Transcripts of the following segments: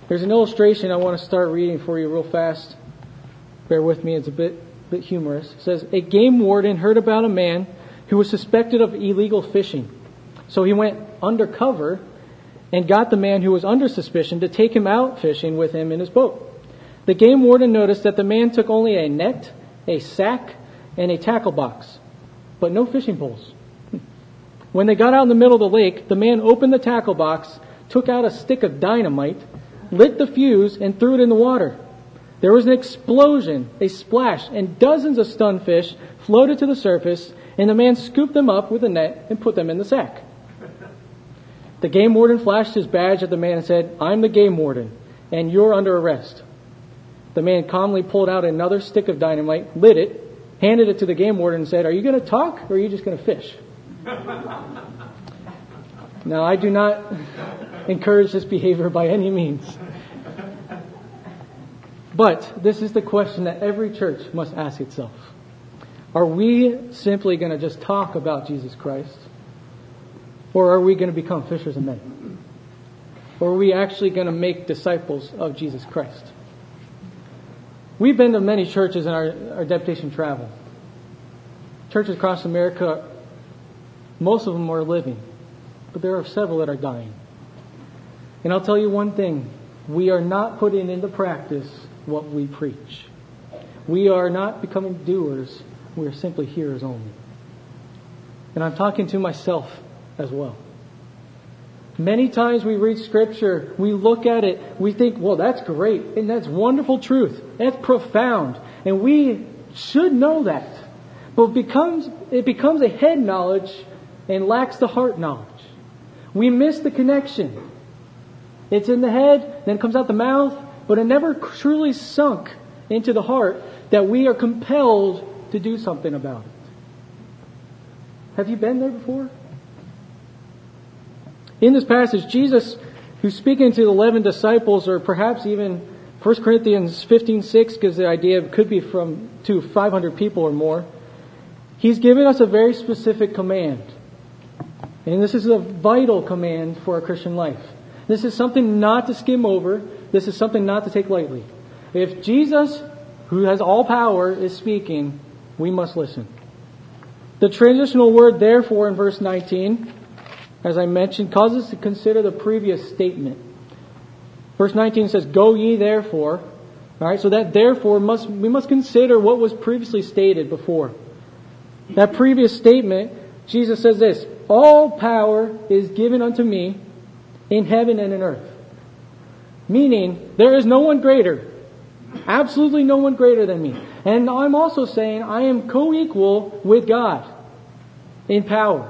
There's an illustration I want to start reading for you real fast. Bear with me, it's a bit humorous. It says, a game warden heard about a man who was suspected of illegal fishing. So he went undercover and got the man who was under suspicion to take him out fishing with him in his boat. The game warden noticed that the man took only a net, a sack, and a tackle box, but no fishing poles. When they got out in the middle of the lake, the man opened the tackle box, took out a stick of dynamite, lit the fuse, and threw it in the water. There was an explosion, a splash, and dozens of stunned fish floated to the surface, and the man scooped them up with a net and put them in the sack. The game warden flashed his badge at the man and said, I'm the game warden, and you're under arrest. The man calmly pulled out another stick of dynamite, lit it, handed it to the game warden and said, are you going to talk or are you just going to fish? Now, I do not encourage this behavior by any means. But this is the question that every church must ask itself. Are we simply going to just talk about Jesus Christ? Or are we going to become fishers of men? Or are we actually going to make disciples of Jesus Christ? We've been to many churches in our deputation travel. Churches across America, most of them are living, but there are several that are dying. And I'll tell you one thing, we are not putting into practice what we preach. We are not becoming doers, we are simply hearers only. And I'm talking to myself as well. Many times we read Scripture, we look at it, we think, well, that's great, and that's wonderful truth, that's profound, and we should know that. But it becomes a head knowledge and lacks the heart knowledge. We miss the connection. It's in the head, then it comes out the mouth, but it never truly sunk into the heart that we are compelled to do something about it. Have you been there before? In this passage, Jesus, who's speaking to the 11 disciples, or perhaps even 1 Corinthians 15:6 gives the idea it could be to 500 people or more. He's given us a very specific command. And this is a vital command for our Christian life. This is something not to skim over. This is something not to take lightly. If Jesus, who has all power, is speaking, we must listen. The transitional word therefore in verse 19, as I mentioned, causes us to consider the previous statement. Verse 19 says, go ye therefore. All right, so that therefore we must consider what was previously stated before. That previous statement, Jesus says this, all power is given unto me in heaven and in earth. Meaning, there is no one greater. Absolutely no one greater than me. And I'm also saying I am co-equal with God in power.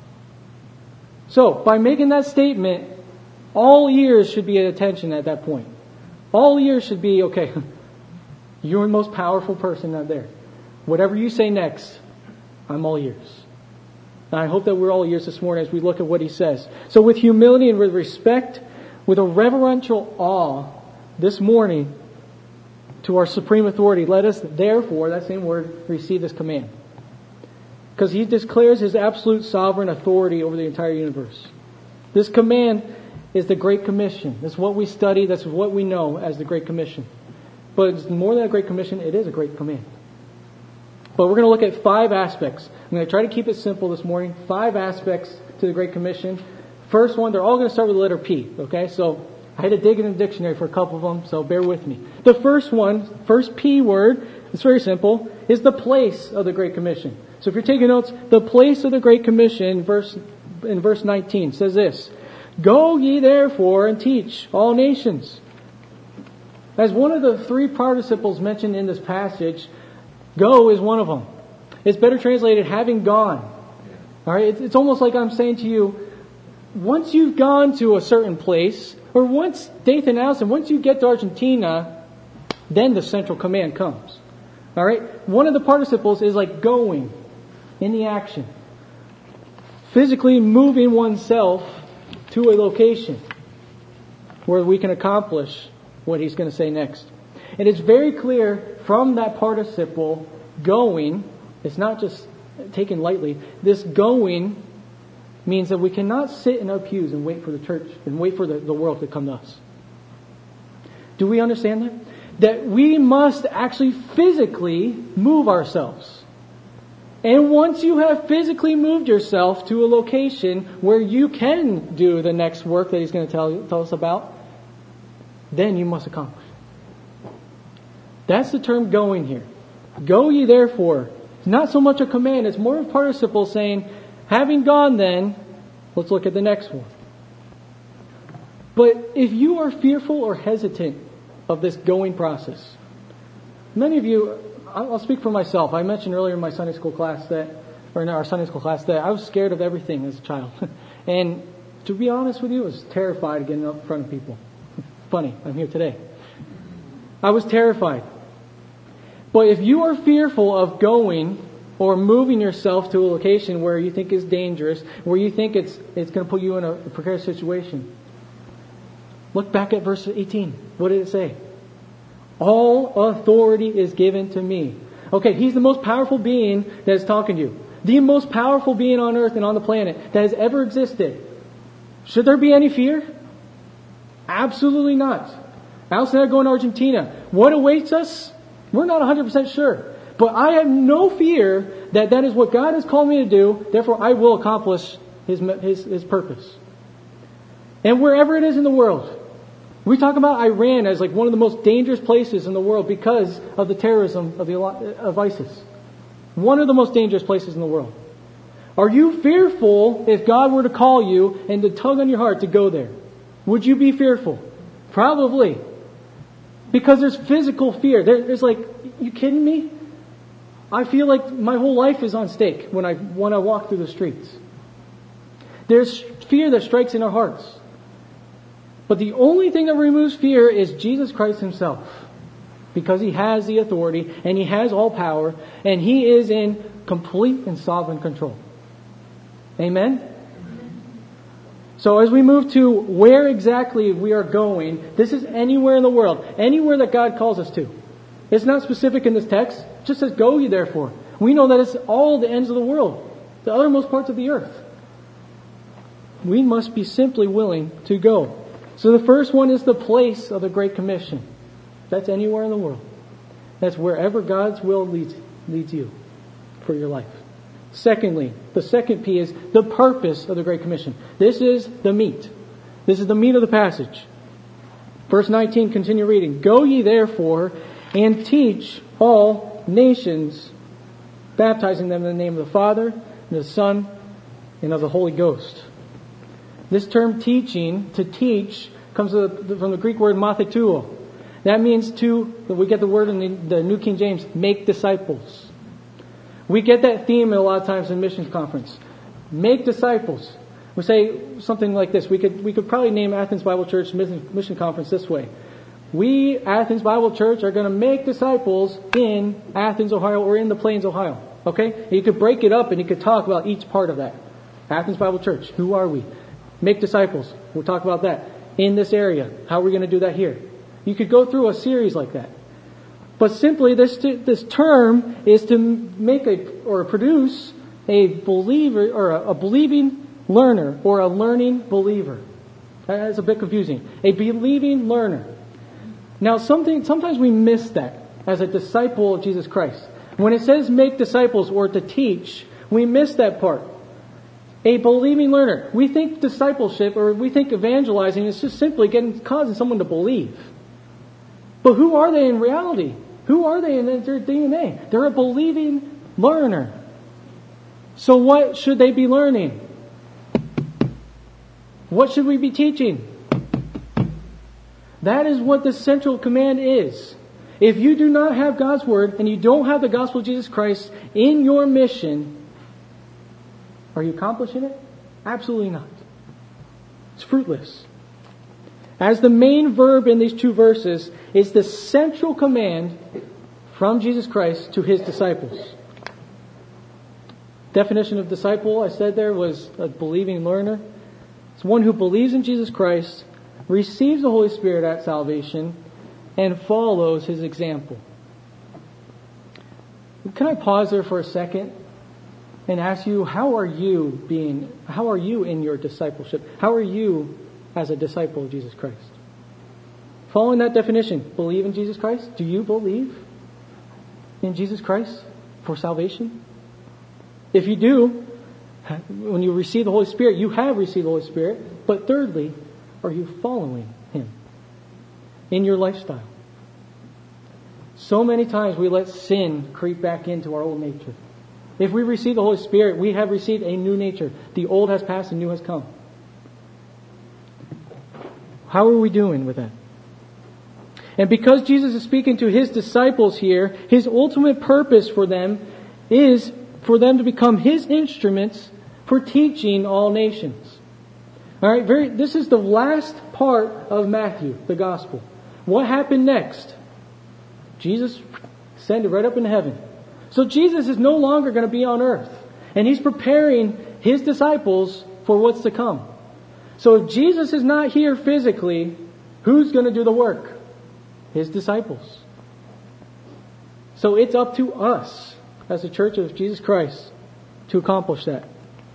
So, by making that statement, all ears should be at attention at that point. All ears should be, okay, you're the most powerful person out there. Whatever you say next, I'm all ears. And I hope that we're all ears this morning as we look at what he says. So with humility and with respect, with a reverential awe, this morning, to our supreme authority, let us therefore, that same word, receive this command. Because he declares his absolute sovereign authority over the entire universe. This command is the Great Commission. That's what we study. That's what we know as the Great Commission. But it's more than a Great Commission. It is a great command. But we're going to look at 5 aspects. I'm going to try to keep it simple this morning. 5 aspects to the Great Commission. First one, they're all going to start with the letter P. Okay, so I had to dig in the dictionary for a couple of them, so bear with me. The first one, first P word, it's very simple, is the place of the Great Commission. So if you're taking notes, the place of the Great Commission in verse 19 says this, go ye therefore and teach all nations. As one of the 3 participles mentioned in this passage, go is one of them. It's better translated, having gone. All right, it's almost like I'm saying to you, once you've gone to a certain place, or once Dathan Allison, once you get to Argentina, then the central command comes. All right, one of the participles is like going in the action, physically moving oneself to a location where we can accomplish what he's going to say next. And it's very clear from that participle, going, it's not just taken lightly. This going means that we cannot sit in our pews and wait for the church and wait for the world to come to us. Do we understand that? That we must actually physically move ourselves. And once you have physically moved yourself to a location where you can do the next work that he's going to tell us about, then you must accomplish. That's the term going here. Go ye therefore. It's not so much a command, it's more of a participle saying, having gone then, let's look at the next one. But if you are fearful or hesitant of this going process, many of you, I'll speak for myself. I mentioned earlier in my Sunday school class that I was scared of everything as a child. And to be honest with you, I was terrified of getting up in front of people. Funny, I'm here today. I was terrified. But if you are fearful of going or moving yourself to a location where you think is dangerous, where you think it's going to put you in a precarious situation, look back at verse 18. What did it say? All authority is given to me. Okay, he's the most powerful being that is talking to you. The most powerful being on earth and on the planet that has ever existed. Should there be any fear? Absolutely not. Alice and I are going to Argentina. What awaits us? We're not 100% sure. But I have no fear that is what God has called me to do. Therefore, I will accomplish His purpose. And wherever it is in the world, we talk about Iran as like one of the most dangerous places in the world because of the terrorism of ISIS. One of the most dangerous places in the world. Are you fearful if God were to call you and to tug on your heart to go there? Would you be fearful? Probably. Because there's physical fear. There's like, you kidding me? I feel like my whole life is on stake when I walk through the streets. There's fear that strikes in our hearts. But the only thing that removes fear is Jesus Christ Himself. Because He has the authority and He has all power and He is in complete and sovereign control. Amen? So as we move to where exactly we are going, this is anywhere in the world. Anywhere that God calls us to. It's not specific in this text. It just says, go ye therefore. We know that it's all the ends of the world. The uttermost parts of the earth. We must be simply willing to go. So the first one is the place of the Great Commission. That's anywhere in the world. That's wherever God's will leads you for your life. Secondly, the second P is the purpose of the Great Commission. This is the meat. This is the meat of the passage. Verse 19, continue reading. Go ye therefore and teach all nations, baptizing them in the name of the Father, and of the Son, and of the Holy Ghost. This term teaching, to teach, comes from the Greek word mathetuo. That means we get the word in the New King James, make disciples. We get that theme a lot of times in missions conference. Make disciples. We say something like this. We could probably name Athens Bible Church Mission Conference this way. We, Athens Bible Church, are going to make disciples in Athens, Ohio, or in the Plains, Ohio. Okay? And you could break it up and you could talk about each part of that. Athens Bible Church, who are we? Make disciples. We'll talk about that. In this area. How are we going to do that here? You could go through a series like that. But simply, this term is to make produce a believer, or a believing learner, or a learning believer. That's a bit confusing. A believing learner. Now, sometimes we miss that as a disciple of Jesus Christ. When it says make disciples or to teach, we miss that part. A believing learner. We think discipleship, or we think evangelizing is just simply causing someone to believe. But who are they in reality? Who are they in their DNA? They're a believing learner. So what should they be learning? What should we be teaching? That is what the central command is. If you do not have God's Word and you don't have the gospel of Jesus Christ in your mission, are you accomplishing it? Absolutely not. It's fruitless. As the main verb in these two verses is the central command from Jesus Christ to His disciples. Definition of disciple, I said there, was a believing learner. It's one who believes in Jesus Christ, receives the Holy Spirit at salvation, and follows His example. Can I pause there for a second and ask you, how are you in your discipleship? How are you as a disciple of Jesus Christ? Following that definition, believe in Jesus Christ? Do you believe in Jesus Christ for salvation? If you do, when you receive the Holy Spirit, you have received the Holy Spirit. But thirdly, are you following Him in your lifestyle? So many times we let sin creep back into our old nature. If we receive the Holy Spirit, we have received a new nature. The old has passed and new has come. How are we doing with that? And because Jesus is speaking to His disciples here, His ultimate purpose for them is for them to become His instruments for teaching all nations. Alright, this is the last part of Matthew, the Gospel. What happened next? Jesus ascended right up into heaven. So Jesus is no longer going to be on earth. And He's preparing His disciples for what's to come. So if Jesus is not here physically, who's going to do the work? His disciples. So it's up to us as the Church of Jesus Christ to accomplish that.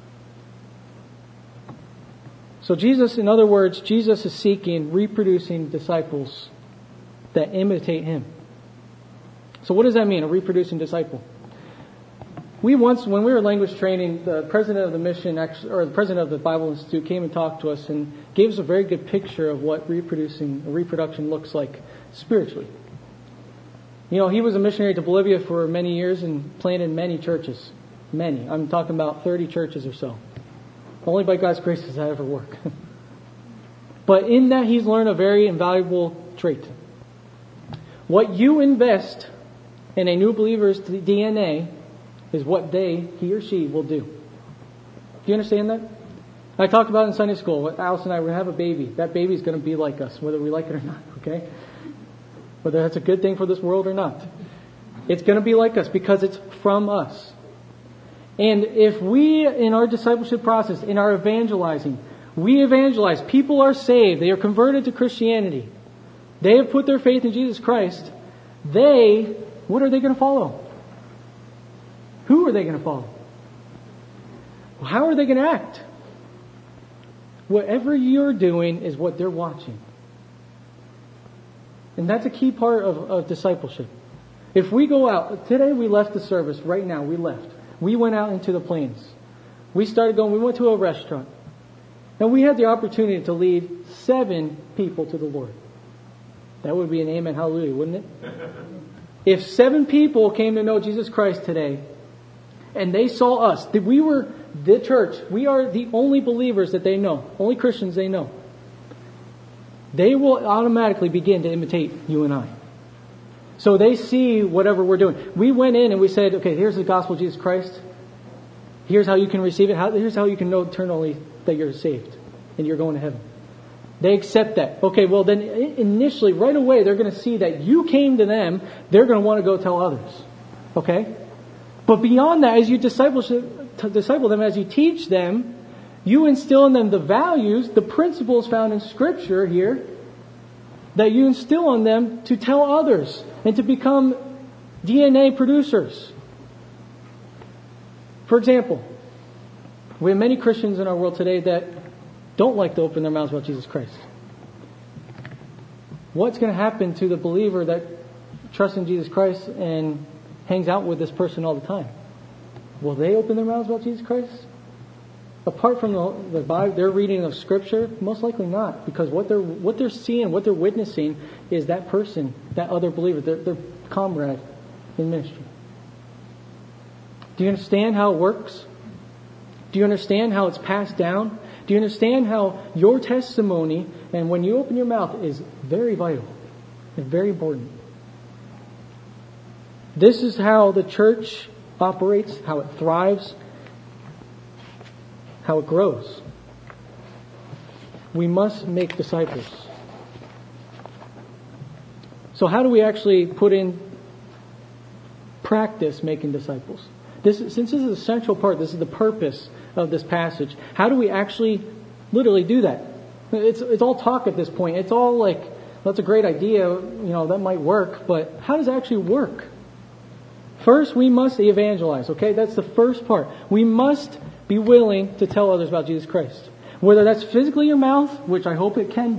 So Jesus, in other words, Jesus is seeking reproducing disciples that imitate Him. So what does that mean, a reproducing disciple? We once, when we were language training, the president of the mission, or the president of the Bible Institute came and talked to us and gave us a very good picture of what reproduction looks like spiritually. You know, he was a missionary to Bolivia for many years and planted many churches. Many. I'm talking about 30 churches or so. Only by God's grace does that ever work. But in that, he's learned a very invaluable trait. What you invest in a new believer's DNA is what he or she will do. Do you understand that? I talked about it in Sunday school. Alice and I, we're going to have a baby. That baby's going to be like us, whether we like it or not, okay? Whether that's a good thing for this world or not. It's going to be like us because it's from us. And if we, in our discipleship process, in our evangelizing, we evangelize, people are saved, they are converted to Christianity, they have put their faith in Jesus Christ, what are they going to follow? Who are they going to follow? How are they going to act? Whatever you're doing is what they're watching. And that's a key part of discipleship. If we go out, today we left the service, right now we left. We went out into the plains. We went to a restaurant. And we had the opportunity to lead 7 people to the Lord. That would be an amen, hallelujah, wouldn't it? If 7 people came to know Jesus Christ today, and they saw us, that we were the church, we are the only believers that they know, only Christians they know, they will automatically begin to imitate you and I. So they see whatever we're doing. We went in and we said, okay, here's the gospel of Jesus Christ. Here's how you can receive it. Here's how you can know eternally that you're saved and you're going to heaven. They accept that. Okay, well then initially, right away, they're going to see that you came to them. They're going to want to go tell others. Okay? But beyond that, as you disciple them, as you teach them, you instill in them the values, the principles found in Scripture here, that you instill on them to tell others and to become DNA producers. For example, we have many Christians in our world today that don't like to open their mouths about Jesus Christ. What's going to happen to the believer that trusts in Jesus Christ and hangs out with this person all the time? Will they open their mouths about Jesus Christ? Apart from the Bible, their reading of Scripture, most likely not, because what they're seeing, what they're witnessing, is that person, that other believer, their comrade in ministry. Do you understand how it works? Do you understand how it's passed down? Do you understand how your testimony, and when you open your mouth, is very vital and very important? This is how the church operates, how it thrives, how it grows. We must make disciples. So how do we actually put in practice making disciples? Since this is a central part, this is the purpose of this passage. How do we actually literally do that? It's all talk at this point. It's all like, that's a great idea, that might work, but how does it actually work? First, we must evangelize, okay? That's the first part. We must be willing to tell others about Jesus Christ. Whether that's physically your mouth, which I hope it can be,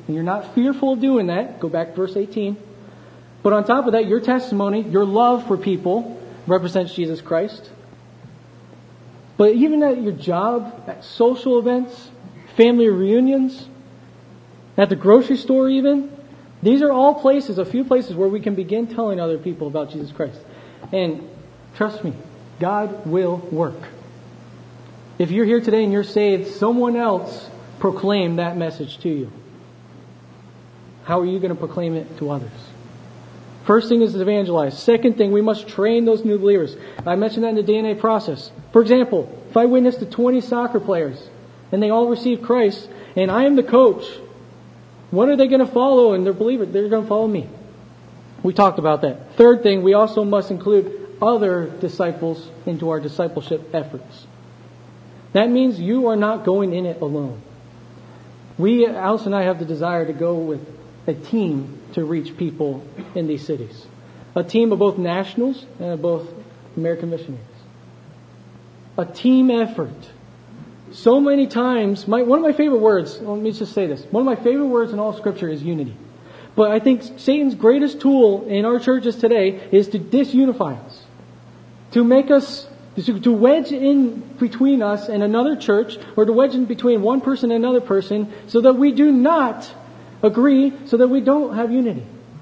and you're not fearful of doing that, go back to verse 18. But on top of that, your testimony, your love for people represents Jesus Christ. But even at your job, at social events, family reunions, at the grocery store even, these are all places, a few places where we can begin telling other people about Jesus Christ. And trust me, God will work. If you're here today and you're saved, someone else proclaimed that message to you. How are you going to proclaim it to others? First thing is to evangelize. Second thing, we must train those new believers. I mentioned that in the DNA process. For example, if I witness to 20 soccer players and they all receive Christ and I am the coach, what are they going to follow? And they're believers. They're going to follow me. We talked about that. Third thing, we also must include other disciples into our discipleship efforts. That means you are not going in it alone. Alice and I have the desire to go with a team to reach people in these cities. A team of both nationals and of both American missionaries. A team effort. So many times, one of my favorite words, let me just say this. One of my favorite words in all Scripture is unity. But I think Satan's greatest tool in our churches today is to disunify us. To make us, to wedge in between us and another church, or to wedge in between one person and another person, so that we do not agree, so that we don't have unity.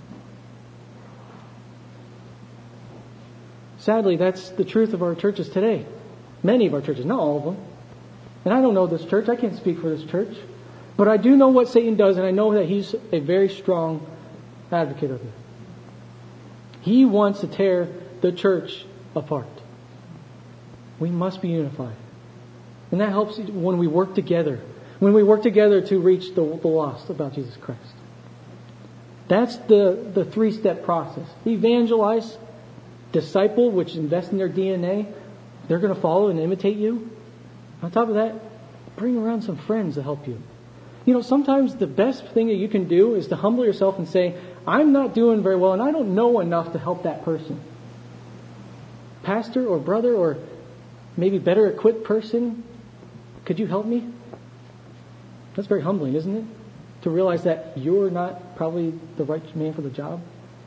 Sadly, that's the truth of our churches today. Many of our churches, not all of them. And I don't know this church. I can't speak for this church. But I do know what Satan does, and I know that he's a very strong advocate of it. He wants to tear the church apart. We must be unified. And that helps when we work together. When we work together to reach the lost about Jesus Christ. That's the three-step process. Evangelize, disciple, which invest in their DNA. They're going to follow and imitate you. On top of that, bring around some friends to help you. You know, sometimes the best thing that you can do is to humble yourself and say, I'm not doing very well and I don't know enough to help that person. Pastor or brother or maybe better equipped person, could you help me? That's very humbling, isn't it? To realize that you're not probably the right man for the job.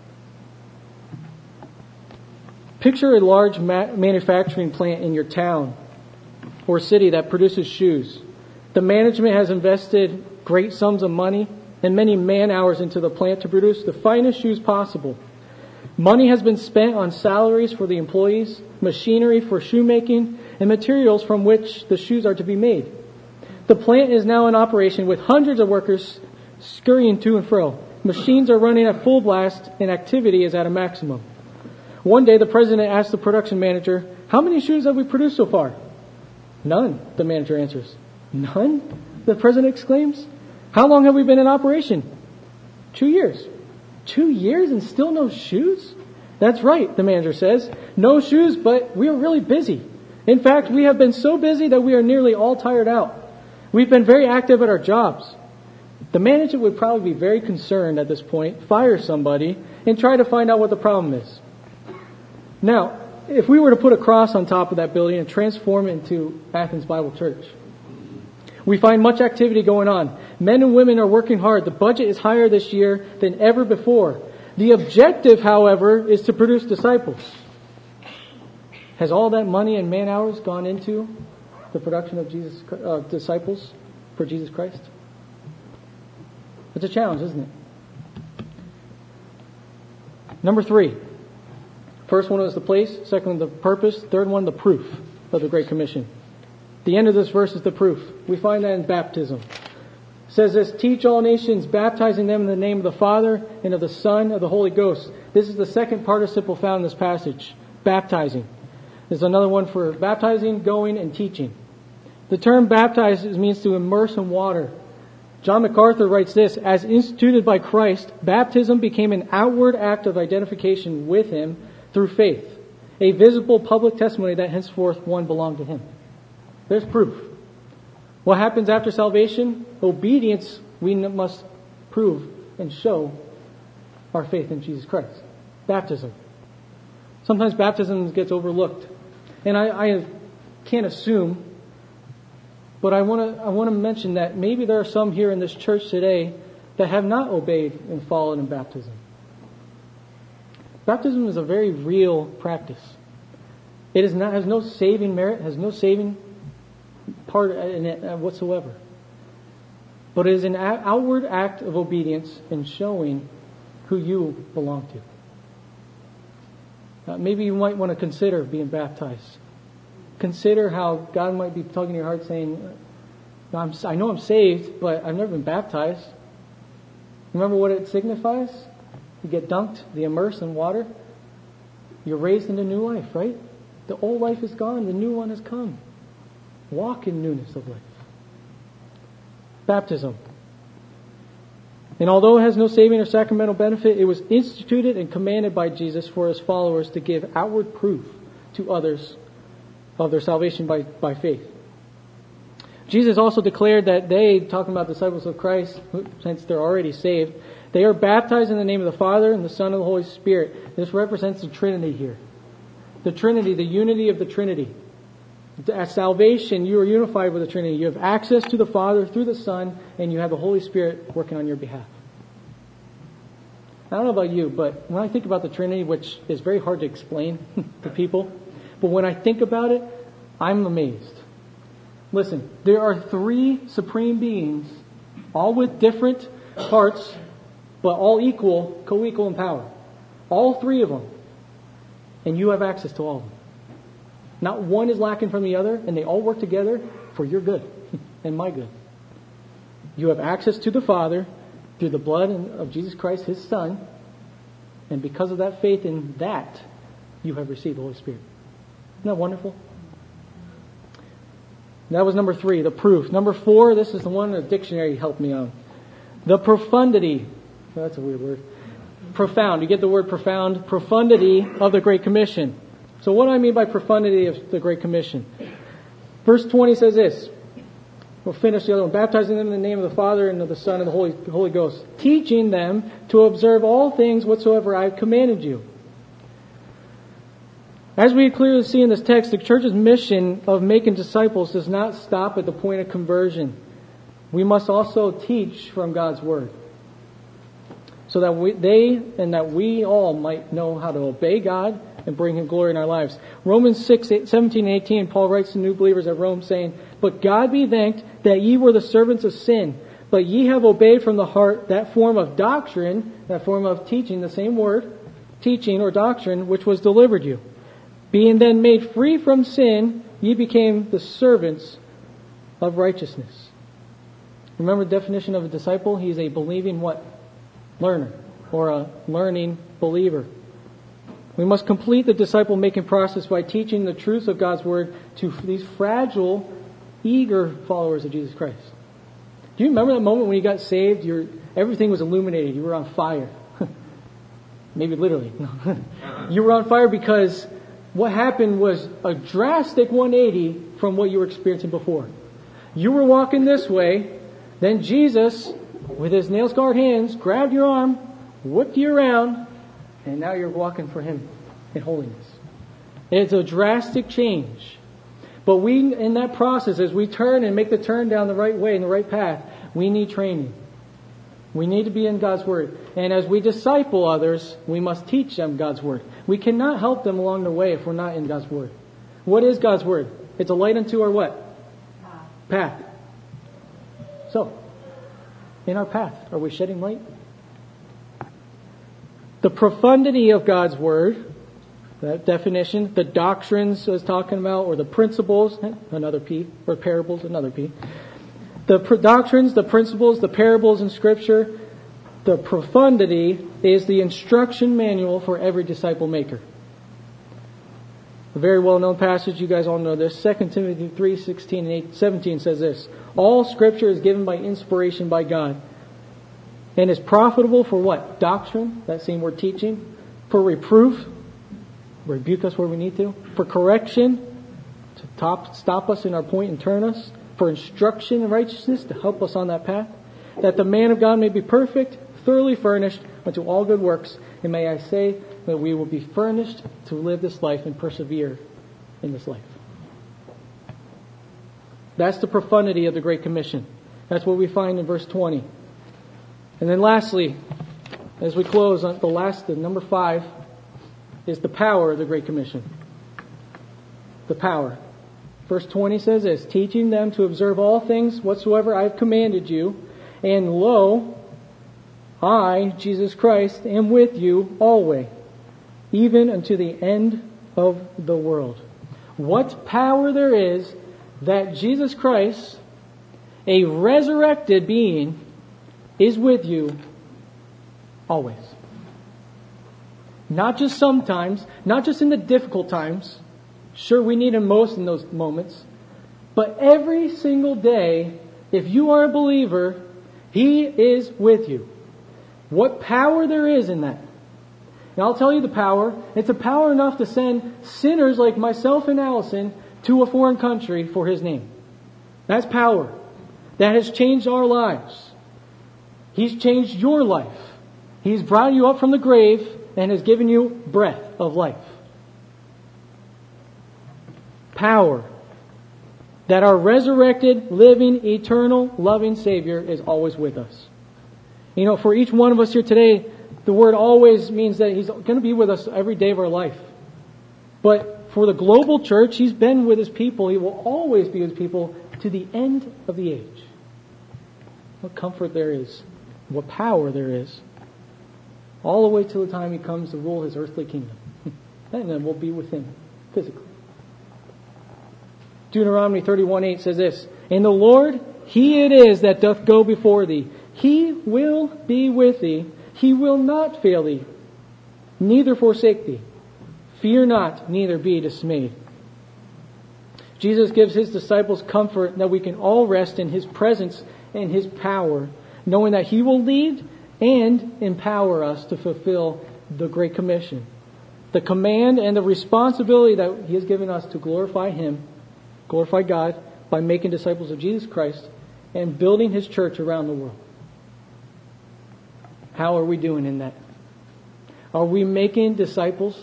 Picture a large manufacturing plant in your town or city that produces shoes. The management has invested great sums of money and many man hours into the plant to produce the finest shoes possible. Money has been spent on salaries for the employees, machinery for shoemaking, and materials from which the shoes are to be made. The plant is now in operation with hundreds of workers scurrying to and fro. Machines are running at full blast and activity is at a maximum. One day the president asked the production manager, "How many shoes have we produced so far?" "None," the manager answers. "None?" the president exclaims. "How long have we been in operation?" 2 years. 2 years and still no shoes? "That's right," the manager says. "No shoes, but we are really busy. In fact, we have been so busy that we are nearly all tired out. We've been very active at our jobs." The manager would probably be very concerned at this point, fire somebody, and try to find out what the problem is. Now, if we were to put a cross on top of that building and transform it into Athens Bible Church, we find much activity going on. Men and women are working hard. The budget is higher this year than ever before. The objective, however, is to produce disciples. Has all that money and man hours gone into the production of disciples for Jesus Christ? It's a challenge, isn't it? Number 3. First one was the place. Second one, the purpose. Third one, the proof of the Great Commission. The end of this verse is the proof. We find that in baptism. It says this, "Teach all nations, baptizing them in the name of the Father and of the Son and of the Holy Ghost." This is the second participle found in this passage. Baptizing. There's another one for baptizing, going, and teaching. The term baptize means to immerse in water. John MacArthur writes this, "As instituted by Christ, baptism became an outward act of identification with Him through faith, a visible public testimony that henceforth one belonged to Him." There's proof. What happens after salvation? Obedience. We must prove and show our faith in Jesus Christ. Baptism. Sometimes baptism gets overlooked. And I can't assume, but I want to mention that maybe there are some here in this church today that have not obeyed and followed in baptism. Baptism is a very real practice. It has no saving merit, has no saving part in it whatsoever. But it is an outward act of obedience in showing who you belong to. Maybe you might want to consider being baptized. Consider how God might be tugging your heart saying, I know I'm saved, but I've never been baptized. Remember what it signifies? You get dunked, the immersed in water. You're raised into new life, right? The old life is gone, the new one has come. Walk in newness of life. Baptism. And although it has no saving or sacramental benefit, it was instituted and commanded by Jesus for His followers to give outward proof to others of their salvation by faith. Jesus also declared that they, talking about disciples of Christ, since they're already saved, they are baptized in the name of the Father and the Son and the Holy Spirit. This represents the Trinity here. The Trinity, the unity of the Trinity. At salvation, you are unified with the Trinity. You have access to the Father through the Son, and you have the Holy Spirit working on your behalf. I don't know about you, but when I think about the Trinity, which is very hard to explain to people, but when I think about it, I'm amazed. Listen, there are three supreme beings, all with different parts, but all equal, co-equal in power. All three of them. And you have access to all of them. Not one is lacking from the other, and they all work together for your good and my good. You have access to the Father through the blood of Jesus Christ, His Son, and because of that faith in that, you have received the Holy Spirit. Isn't that wonderful? That was number 3, the proof. Number 4, this is the one the dictionary helped me on. The profundity. Oh, that's a weird word. Profound. You get the word profound. Profundity of the Great Commission. So what do I mean by profundity of the Great Commission? Verse 20 says this. We'll finish the other one. Baptizing them in the name of the Father and of the Son and the Holy Ghost. Teaching them to observe all things whatsoever I have commanded you. As we clearly see in this text, the church's mission of making disciples does not stop at the point of conversion. We must also teach from God's Word. So that we all might know how to obey God and bring Him glory in our lives. Romans 6:17 and 18, Paul writes to new believers at Rome saying, But God be thanked that ye were the servants of sin, but ye have obeyed from the heart that form of doctrine, that form of teaching, the same word, teaching or doctrine, which was delivered you. Being then made free from sin, ye became the servants of righteousness. Remember the definition of a disciple? He is a believing what? Learner, or a learning believer. We must complete the disciple-making process by teaching the truth of God's Word to these fragile, eager followers of Jesus Christ. Do you remember that moment when you got saved? Everything was illuminated. You were on fire. Maybe literally. You were on fire because what happened was a drastic 180 from what you were experiencing before. You were walking this way, then Jesus, with His nail-scarred hands, grabbed your arm, whipped you around, and now you're walking for Him in holiness. It's a drastic change. But we, in that process, as we turn and make the turn down the right way, in the right path, we need training. We need to be in God's Word. And as we disciple others, we must teach them God's Word. We cannot help them along the way if we're not in God's Word. What is God's Word? It's a light unto our what? Path. So, in our path, are we shedding light? The profundity of God's Word, that definition, the doctrines I was talking about, or the principles, another P, or parables, another P. The doctrines, the principles, the parables in Scripture, the profundity is the instruction manual for every disciple maker. A very well-known passage, you guys all know this. 2 Timothy 3:16 and 17 says this. All Scripture is given by inspiration by God and is profitable for what? Doctrine, that same word teaching. For reproof, rebuke us where we need to. For correction, to stop us in our point and turn us. For instruction in righteousness, to help us on that path. That the man of God may be perfect, thoroughly furnished unto all good works. And may I say that we will be furnished to live this life and persevere in this life. That's the profundity of the Great Commission. That's what we find in verse 20. And then lastly, as we close, on the number 5, is the power of the Great Commission. The power. Verse 20 says this, teaching them to observe all things whatsoever I have commanded you, and lo, I, Jesus Christ, am with you always, even unto the end of the world. What power there is that Jesus Christ, a resurrected being, is with you always. Not just sometimes, not just in the difficult times. Sure, we need Him most in those moments. But every single day, if you are a believer, He is with you. What power there is in that. And I'll tell you the power. It's a power enough to send sinners like myself and Allison to a foreign country for His name. That's power. That has changed our lives. He's changed your life. He's brought you up from the grave and has given you breath of life. Power. That our resurrected, living, eternal, loving Savior is always with us. You know, for each one of us here today, the word always means that He's going to be with us every day of our life. But for the global church, He's been with His people. He will always be with His people to the end of the age. What comfort there is. What power there is. All the way till the time He comes to rule His earthly kingdom. And then we'll be with Him physically. Deuteronomy 31:8 says this, and the Lord, He it is that doth go before thee. He will be with thee. He will not fail thee, neither forsake thee. Fear not, neither be dismayed. Jesus gives His disciples comfort that we can all rest in His presence and His power, knowing that He will lead and empower us to fulfill the Great Commission. The command and the responsibility that He has given us to glorify Him, glorify God, by making disciples of Jesus Christ and building His church around the world. How are we doing in that? Are we making disciples?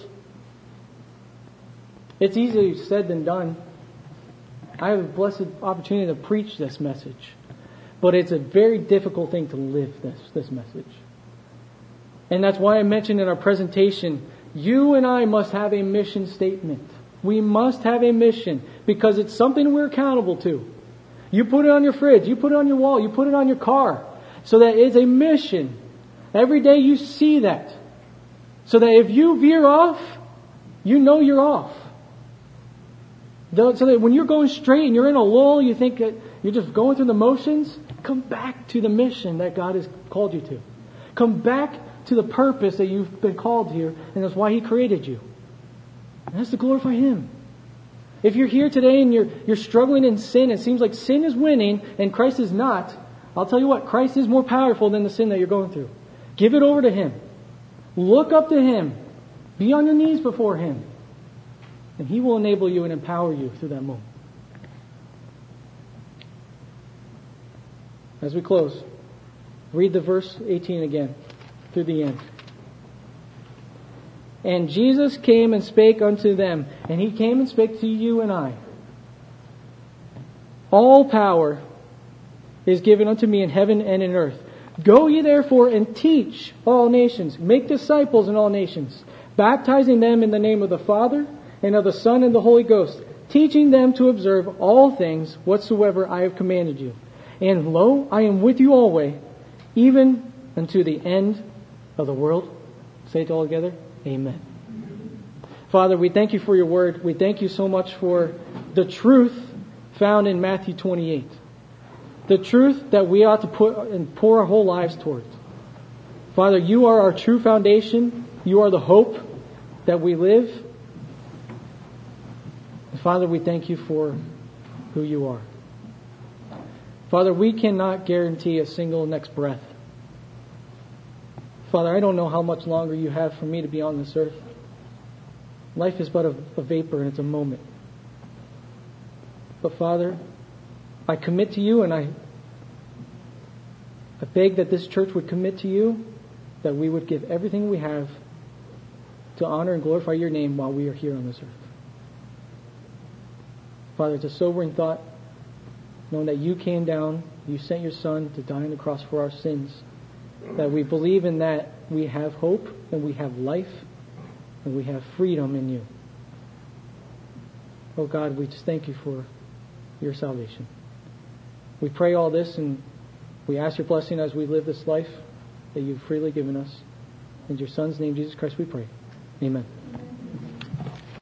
It's easier said than done. I have a blessed opportunity to preach this message. But it's a very difficult thing to live this message. And that's why I mentioned in our presentation, you and I must have a mission statement. We must have a mission because it's something we're accountable to. You put it on your fridge, you put it on your wall, you put it on your car. So that it's a mission. Every day you see that. So that if you veer off, you know you're off. So that when you're going straight and you're in a lull, you think that you're just going through the motions, come back to the mission that God has called you to. Come back to the purpose that you've been called here, and that's why He created you. And that's to glorify Him. If you're here today and you're struggling in sin, it seems like sin is winning and Christ is not, I'll tell you what, Christ is more powerful than the sin that you're going through. Give it over to Him. Look up to Him. Be on your knees before Him. And He will enable you and empower you through that moment. As we close, read the verse 18 again through the end. And Jesus came and spake unto them, and He came and spake to you and I. All power is given unto me in heaven and in earth. Go ye therefore and teach all nations. Make disciples in all nations, baptizing them in the name of the Father and of the Son and the Holy Ghost, teaching them to observe all things whatsoever I have commanded you. And lo, I am with you always, even unto the end of the world. Say it all together. Amen. Father, we thank You for Your word. We thank You so much for the truth found in Matthew 28. The truth that we ought to put and pour our whole lives towards. Father, You are our true foundation. You are the hope that we live. And Father, we thank You for who You are. Father, we cannot guarantee a single next breath. Father, I don't know how much longer You have for me to be on this earth. Life is but a vapor and it's a moment. But Father, I commit to You, and I beg that this church would commit to You, that we would give everything we have to honor and glorify Your name while we are here on this earth. Father, it's a sobering thought, knowing that You came down, You sent Your Son to die on the cross for our sins, that we believe in that we have hope and we have life and we have freedom in you. Oh God, we just thank you for your salvation. We pray all this and we ask your blessing as we live this life that you've freely given us. In your Son's name, Jesus Christ, we pray. Amen.